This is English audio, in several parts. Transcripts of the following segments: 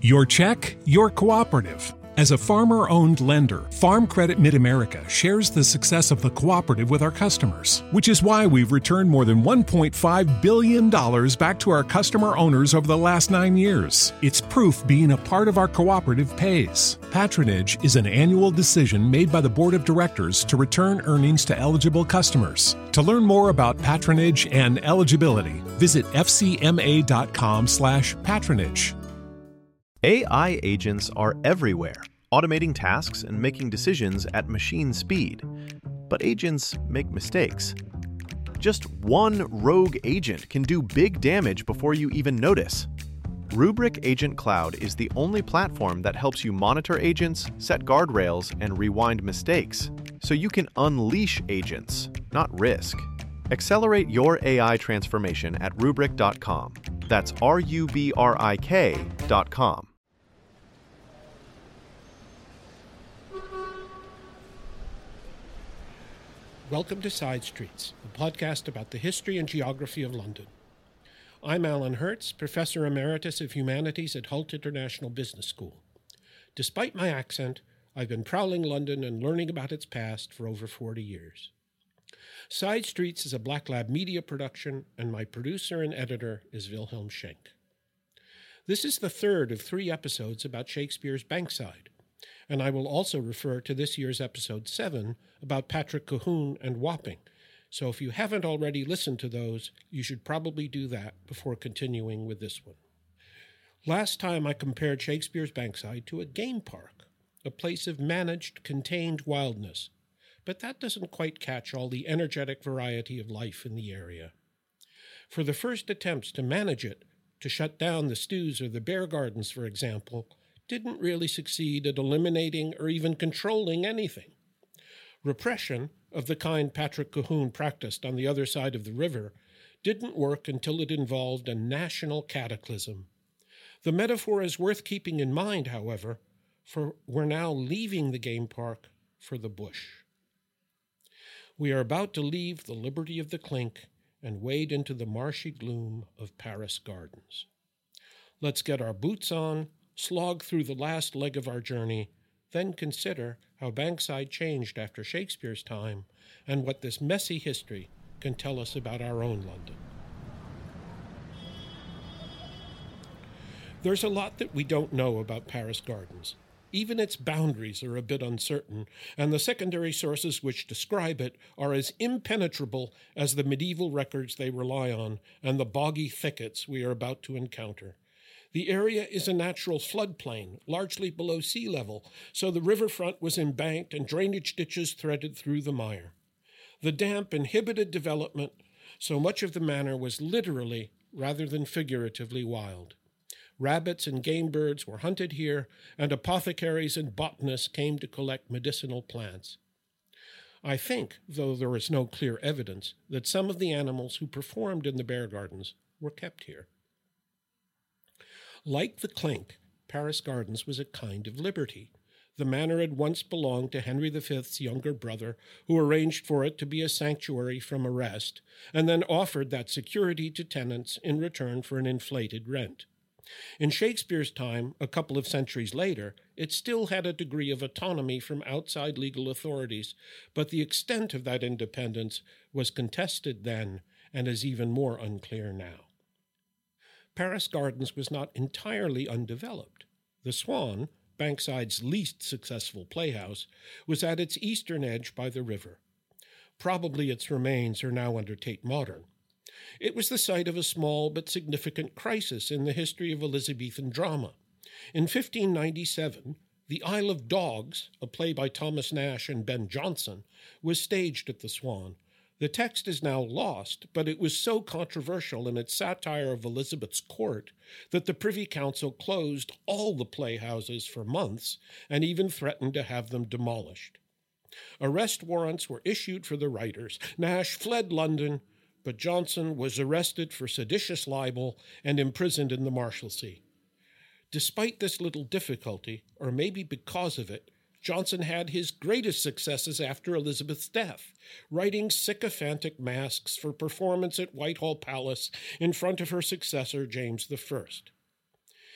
Your check, your cooperative. As a farmer-owned lender, Farm Credit Mid-America shares the success of the cooperative with our customers, which is why we've returned more than $1.5 billion back to our customer owners over the last 9 years. It's proof being a part of our cooperative pays. Patronage is an annual decision made by the Board of Directors to return earnings to eligible customers. To learn more about patronage and eligibility, visit fcma.com/patronage. AI agents are everywhere, automating tasks and making decisions at machine speed. But agents make mistakes. Just one rogue agent can do big damage before you even notice. Rubrik Agent Cloud is the only platform that helps you monitor agents, set guardrails, and rewind mistakes, so you can unleash agents, not risk. Accelerate your AI transformation at Rubrik.com. That's RUBRIK.com. Welcome to Side Streets, a podcast about the history and geography of London. I'm Alan Hertz, Professor Emeritus of Humanities at Hult International Business School. Despite my accent, I've been prowling London and learning about its past for over 40 years. Side Streets is a Black Lab media production, and my producer and editor is Wilhelm Schenk. This is the third of 3 episodes about Shakespeare's Bankside, and I will also refer to this year's episode 7 about Patrick Colquhoun and Wapping. So if you haven't already listened to those, you should probably do that before continuing with this one. Last time I compared Shakespeare's Bankside to a game park, a place of managed, contained wildness. But that doesn't quite catch all the energetic variety of life in the area. For the first attempts to manage it, to shut down the stews or the bear gardens, for example, didn't really succeed at eliminating or even controlling anything. Repression, of the kind Patrick Colquhoun practiced on the other side of the river, didn't work until it involved a national cataclysm. The metaphor is worth keeping in mind, however, for we're now leaving the game park for the bush. We are about to leave the liberty of the Clink and wade into the marshy gloom of Paris Gardens. Let's get our boots on, slog through the last leg of our journey, then consider how Bankside changed after Shakespeare's time and what this messy history can tell us about our own London. There's a lot that we don't know about Paris Gardens. Even its boundaries are a bit uncertain, and the secondary sources which describe it are as impenetrable as the medieval records they rely on and the boggy thickets we are about to encounter. The area is a natural floodplain, largely below sea level, so the riverfront was embanked and drainage ditches threaded through the mire. The damp inhibited development, so much of the manor was literally, rather than figuratively, wild. Rabbits and game birds were hunted here, and apothecaries and botanists came to collect medicinal plants. I think, though there is no clear evidence, that some of the animals who performed in the bear gardens were kept here. Like the Clink, Paris Gardens was a kind of liberty. The manor had once belonged to Henry V's younger brother, who arranged for it to be a sanctuary from arrest, and then offered that security to tenants in return for an inflated rent. In Shakespeare's time, a couple of centuries later, it still had a degree of autonomy from outside legal authorities, but the extent of that independence was contested then and is even more unclear now. Paris Gardens was not entirely undeveloped. The Swan, Bankside's least successful playhouse, was at its eastern edge by the river. Probably its remains are now under Tate Modern. It was the site of a small but significant crisis in the history of Elizabethan drama. In 1597, The Isle of Dogs, a play by Thomas Nash and Ben Jonson, was staged at the Swan. The text is now lost, but it was so controversial in its satire of Elizabeth's court that the Privy Council closed all the playhouses for months and even threatened to have them demolished. Arrest warrants were issued for the writers. Nash fled London, but Jonson was arrested for seditious libel and imprisoned in the Marshalsea. Despite this little difficulty, or maybe because of it, Jonson had his greatest successes after Elizabeth's death, writing sycophantic masques for performance at Whitehall Palace in front of her successor, James I.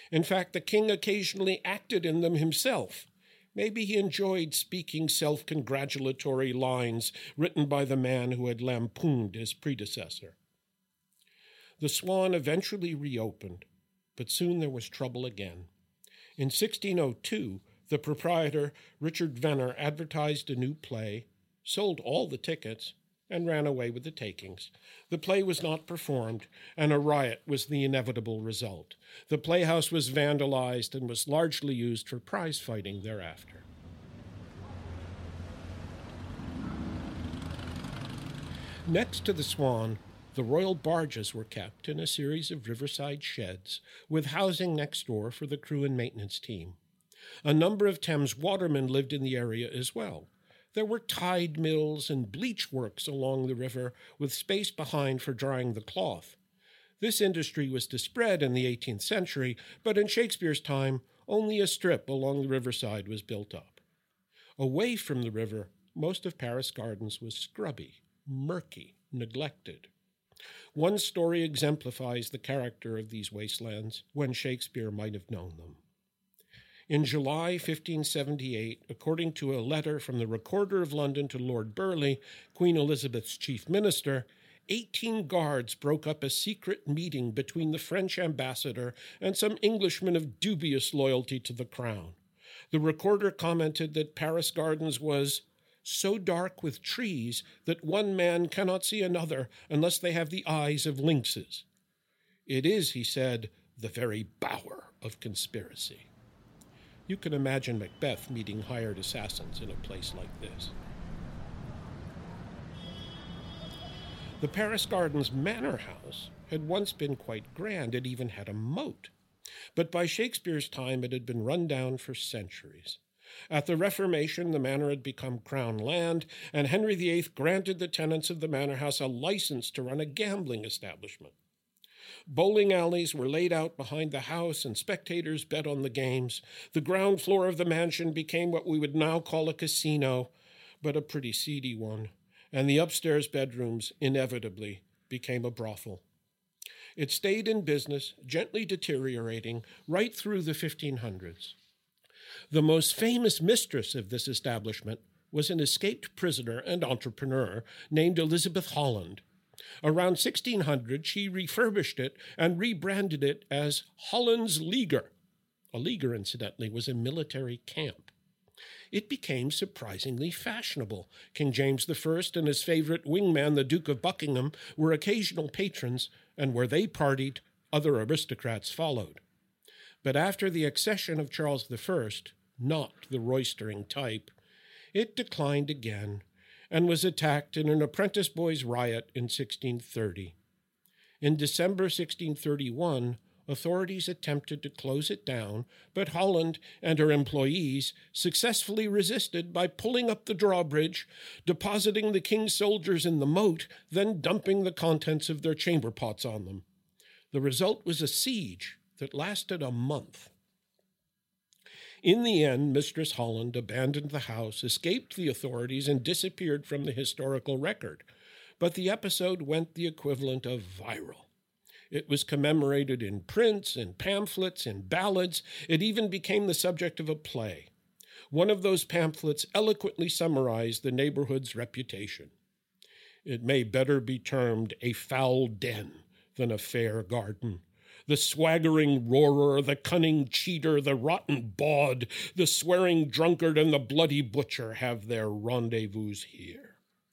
In fact, the king occasionally acted in them himself. Maybe he enjoyed speaking self-congratulatory lines written by the man who had lampooned his predecessor. The Swan eventually reopened, but soon there was trouble again. In 1602, the proprietor, Richard Venner, advertised a new play, sold all the tickets, and ran away with the takings. The play was not performed, and a riot was the inevitable result. The playhouse was vandalized and was largely used for prize fighting thereafter. Next to the Swan, the royal barges were kept in a series of riverside sheds, with housing next door for the crew and maintenance team. A number of Thames watermen lived in the area as well. There were tide mills and bleach works along the river, with space behind for drying the cloth. This industry was to spread in the 18th century, but in Shakespeare's time, only a strip along the riverside was built up. Away from the river, most of Paris Gardens was scrubby, murky, neglected. One story exemplifies the character of these wastelands when Shakespeare might have known them. In July 1578, according to a letter from the Recorder of London to Lord Burleigh, Queen Elizabeth's chief minister, 18 guards broke up a secret meeting between the French ambassador and some Englishmen of dubious loyalty to the crown. The Recorder commented that Paris Gardens was so dark with trees that one man cannot see another unless they have the eyes of lynxes. It is, he said, the very bower of conspiracy. You can imagine Macbeth meeting hired assassins in a place like this. The Paris Gardens Manor House had once been quite grand. It even had a moat. But by Shakespeare's time, it had been run down for centuries. At the Reformation, the manor had become crown land, and Henry VIII granted the tenants of the manor house a license to run a gambling establishment. Bowling alleys were laid out behind the house, and spectators bet on the games. The ground floor of the mansion became what we would now call a casino, but a pretty seedy one, and the upstairs bedrooms inevitably became a brothel. It stayed in business, gently deteriorating, right through the 1500s. The most famous mistress of this establishment was an escaped prisoner and entrepreneur named Elizabeth Holland. Around 1600, she refurbished it and rebranded it as Holland's Leger. A leger, incidentally, was a military camp. It became surprisingly fashionable. King James I and his favorite wingman, the Duke of Buckingham, were occasional patrons, and where they partied, other aristocrats followed. But after the accession of Charles I, not the roistering type, it declined again and was attacked in an apprentice boys' riot in 1630. In December 1631, authorities attempted to close it down, but Holland and her employees successfully resisted by pulling up the drawbridge, depositing the king's soldiers in the moat, then dumping the contents of their chamber pots on them. The result was a siege that lasted a month. In the end, Mistress Holland abandoned the house, escaped the authorities, and disappeared from the historical record. But the episode went the equivalent of viral. It was commemorated in prints, in pamphlets, in ballads. It even became the subject of a play. One of those pamphlets eloquently summarized the neighborhood's reputation. It may better be termed a foul den than a fair garden. The swaggering roarer, the cunning cheater, the rotten bawd, the swearing drunkard, and the bloody butcher have their rendezvous here.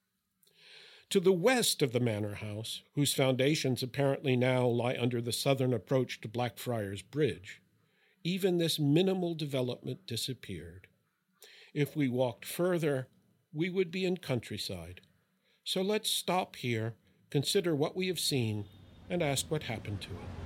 To the west of the manor house, whose foundations apparently now lie under the southern approach to Blackfriars Bridge, even this minimal development disappeared. If we walked further, we would be in countryside. So let's stop here, consider what we have seen, and ask what happened to it.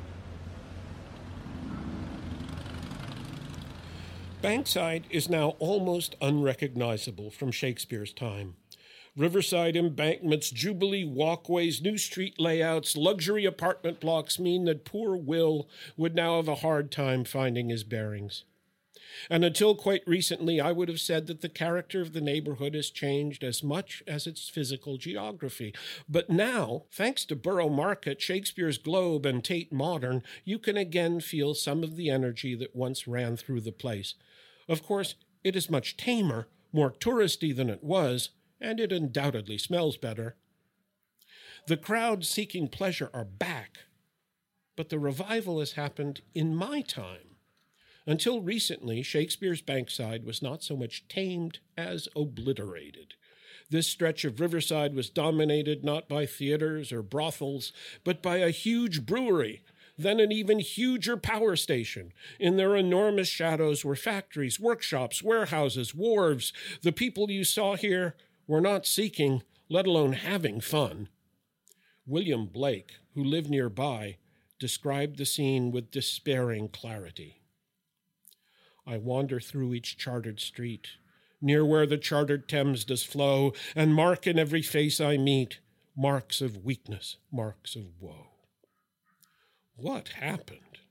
Bankside is now almost unrecognizable from Shakespeare's time. Riverside embankments, Jubilee walkways, new street layouts, luxury apartment blocks mean that poor Will would now have a hard time finding his bearings. And until quite recently, I would have said that the character of the neighborhood has changed as much as its physical geography. But now, thanks to Borough Market, Shakespeare's Globe, and Tate Modern, you can again feel some of the energy that once ran through the place. Of course, it is much tamer, more touristy than it was, and it undoubtedly smells better. The crowds seeking pleasure are back, but the revival has happened in my time. Until recently, Shakespeare's Bankside was not so much tamed as obliterated. This stretch of riverside was dominated not by theaters or brothels, but by a huge brewery, then an even huger power station. In their enormous shadows were factories, workshops, warehouses, wharves. The people you saw here were not seeking, let alone having fun. William Blake, who lived nearby, described the scene with despairing clarity. I wander through each chartered street, near where the chartered Thames does flow, and mark in every face I meet marks of weakness, marks of woe. What happened?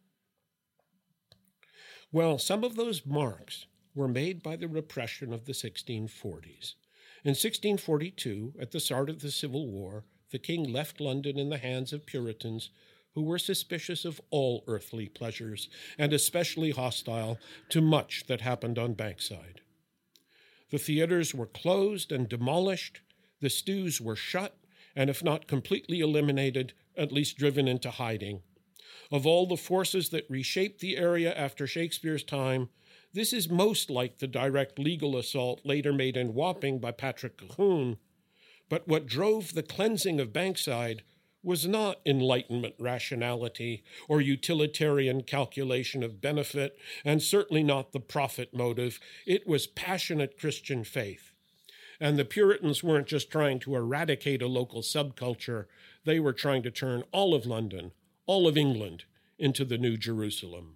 Well, some of those marks were made by the repression of the 1640s. In 1642, at the start of the Civil War, the king left London in the hands of Puritans who were suspicious of all earthly pleasures, and especially hostile to much that happened on Bankside. The theaters were closed and demolished, the stews were shut, and if not completely eliminated, at least driven into hiding. Of all the forces that reshaped the area after Shakespeare's time, this is most like the direct legal assault later made in Wapping by Patrick Colquhoun. But what drove the cleansing of Bankside was not Enlightenment rationality or utilitarian calculation of benefit, and certainly not the profit motive. It was passionate Christian faith. And the Puritans weren't just trying to eradicate a local subculture, they were trying to turn all of London, all of England, into the New Jerusalem.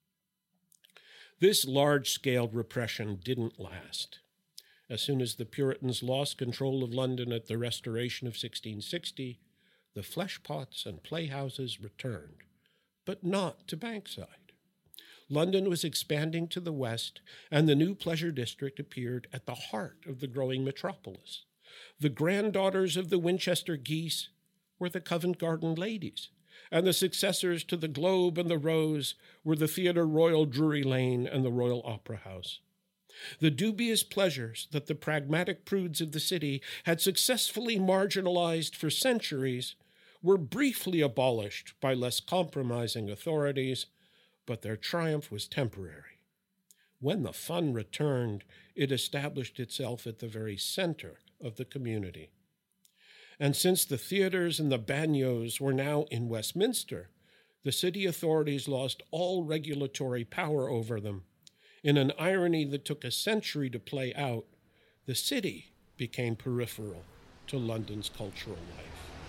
This large-scale repression didn't last. As soon as the Puritans lost control of London at the Restoration of 1660, the fleshpots and playhouses returned, but not to Bankside. London was expanding to the west, and the new pleasure district appeared at the heart of the growing metropolis. The granddaughters of the Winchester geese were the Covent Garden ladies, and the successors to the Globe and the Rose were the Theatre Royal Drury Lane and the Royal Opera House. The dubious pleasures that the pragmatic prudes of the city had successfully marginalized for centuries were briefly abolished by less compromising authorities, but their triumph was temporary. When the fun returned, it established itself at the very center of the community. And since the theaters and the bagnios were now in Westminster, the city authorities lost all regulatory power over them. In an irony that took a century to play out, the city became peripheral to London's cultural life.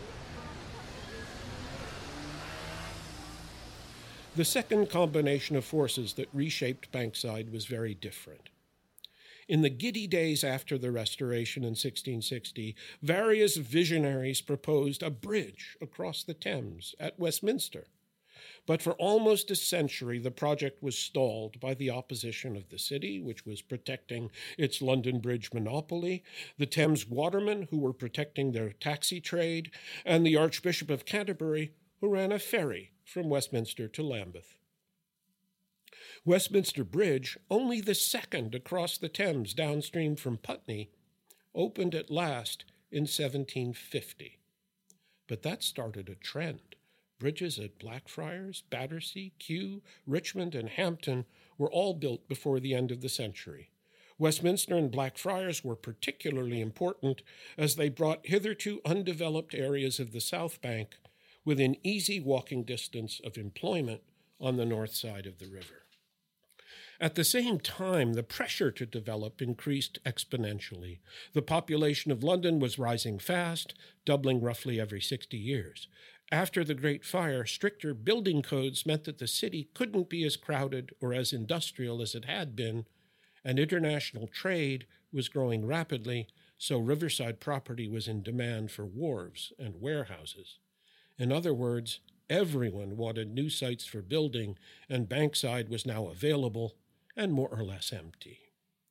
The second combination of forces that reshaped Bankside was very different. In the giddy days after the Restoration in 1660, various visionaries proposed a bridge across the Thames at Westminster. But for almost a century, the project was stalled by the opposition of the city, which was protecting its London Bridge monopoly, the Thames watermen, who were protecting their taxi trade, and the Archbishop of Canterbury, who ran a ferry from Westminster to Lambeth. Westminster Bridge, only the second across the Thames downstream from Putney, opened at last in 1750. But that started a trend. Bridges at Blackfriars, Battersea, Kew, Richmond, and Hampton were all built before the end of the century. Westminster and Blackfriars were particularly important as they brought hitherto undeveloped areas of the South Bank within easy walking distance of employment on the north side of the river. At the same time, the pressure to develop increased exponentially. The population of London was rising fast, doubling roughly every 60 years. After the Great Fire, stricter building codes meant that the city couldn't be as crowded or as industrial as it had been, and international trade was growing rapidly, so riverside property was in demand for wharves and warehouses. In other words, everyone wanted new sites for building, and Bankside was now available, and more or less empty.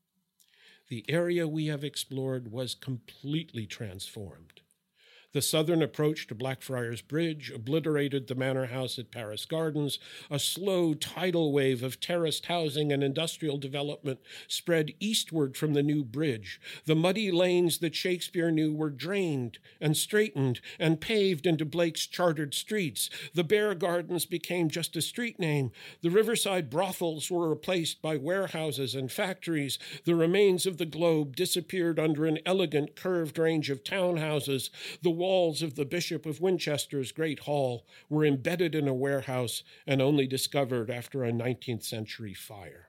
The area we have explored was completely transformed. The southern approach to Blackfriars Bridge obliterated the manor house at Paris Gardens. A slow tidal wave of terraced housing and industrial development spread eastward from the new bridge. The muddy lanes that Shakespeare knew were drained and straightened and paved into Blake's chartered streets. The Bear Gardens became just a street name. The riverside brothels were replaced by warehouses and factories. The remains of the Globe disappeared under an elegant curved range of townhouses. The walls of the Bishop of Winchester's Great Hall were embedded in a warehouse and only discovered after a 19th century fire.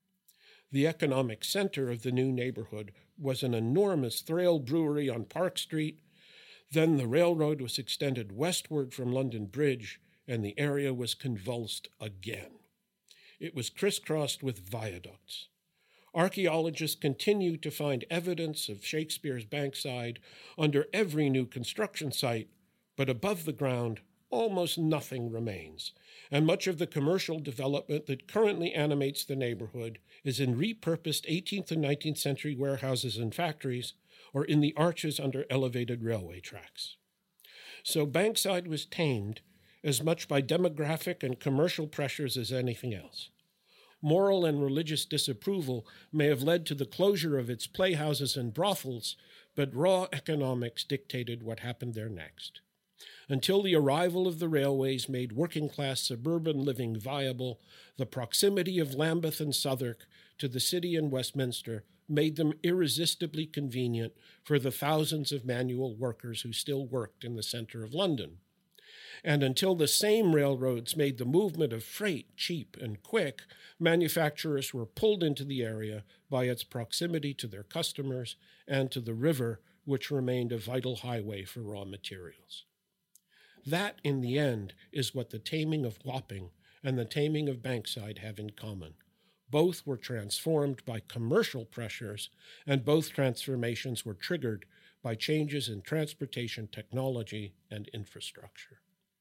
The economic center of the new neighborhood was an enormous Thrale brewery on Park Street. Then the railroad was extended westward from London Bridge, and the area was convulsed again. It was crisscrossed with viaducts. Archaeologists continue to find evidence of Shakespeare's Bankside under every new construction site, but above the ground, almost nothing remains, and much of the commercial development that currently animates the neighborhood is in repurposed 18th and 19th century warehouses and factories, or in the arches under elevated railway tracks. So Bankside was tamed as much by demographic and commercial pressures as anything else. Moral and religious disapproval may have led to the closure of its playhouses and brothels, but raw economics dictated what happened there next. Until the arrival of the railways made working-class suburban living viable, the proximity of Lambeth and Southwark to the city and Westminster made them irresistibly convenient for the thousands of manual workers who still worked in the center of London. And until the same railroads made the movement of freight cheap and quick, manufacturers were pulled into the area by its proximity to their customers and to the river, which remained a vital highway for raw materials. That, in the end, is what the taming of Wapping and the taming of Bankside have in common. Both were transformed by commercial pressures, and both transformations were triggered by changes in transportation technology and infrastructure.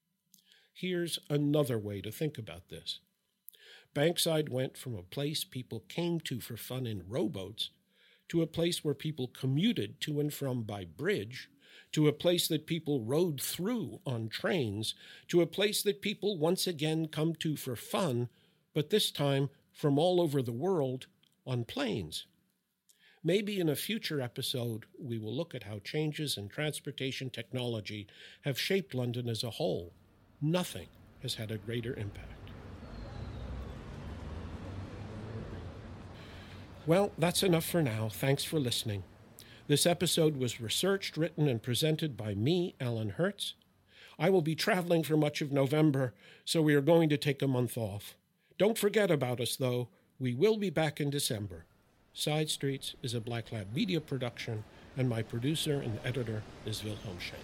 Here's another way to think about this. Bankside went from a place people came to for fun in rowboats to a place where people commuted to and from by bridge, to a place that people rode through on trains, to a place that people once again come to for fun, but this time from all over the world on planes. Maybe in a future episode, we will look at how changes in transportation technology have shaped London as a whole. Nothing has had a greater impact. Well, that's enough for now. Thanks for listening. This episode was researched, written, and presented by me, Alan Hertz. I will be traveling for much of November, so we are going to take a month off. Don't forget about us, though. We will be back in December. Side Streets is a Black Lab Media production, and my producer and editor is Wilhelm Schenk.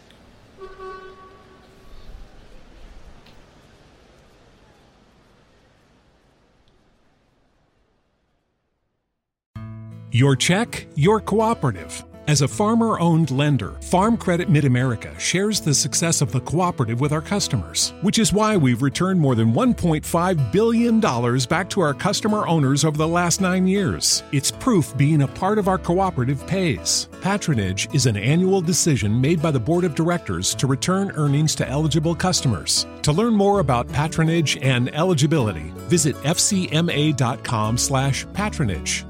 Your check, your cooperative. As a farmer-owned lender, Farm Credit Mid-America shares the success of the cooperative with our customers, which is why we've returned more than $1.5 billion back to our customer owners over the last 9 years. It's proof being a part of our cooperative pays. Patronage is an annual decision made by the Board of Directors to return earnings to eligible customers. To learn more about patronage and eligibility, visit fcma.com/patronage.